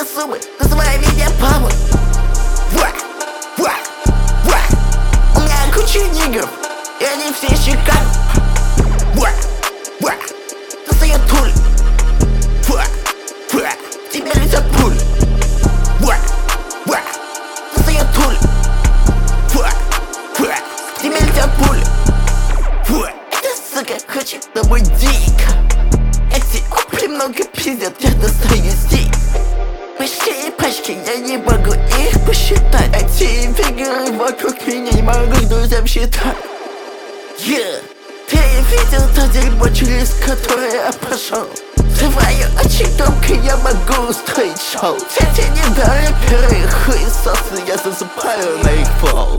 зубы, называй меня папой. У меня куча нигеров, и они все шикарны. Достает пуль, тебе летят пули. Достает пуль, тебе летят пули. Эта сука хочет домой дико. Эти купли много пиздят, я достаю стик. Большие пачки, я не могу их посчитать. Эти фигуры вокруг меня не могу друзьям считать. Ты видел то дерьмо, через которое я прошел? Взрываю очень громко, я могу устроить шоу. Все те недорэперы хуесосы, я засыпаю на их пол.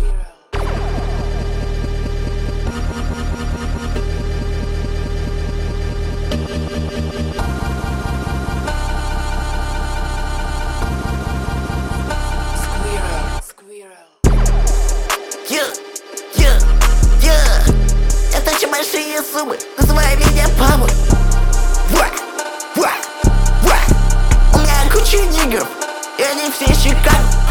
Я точу большие зубы, называй меня папой. У меня куча нигеров, и они все шикарны.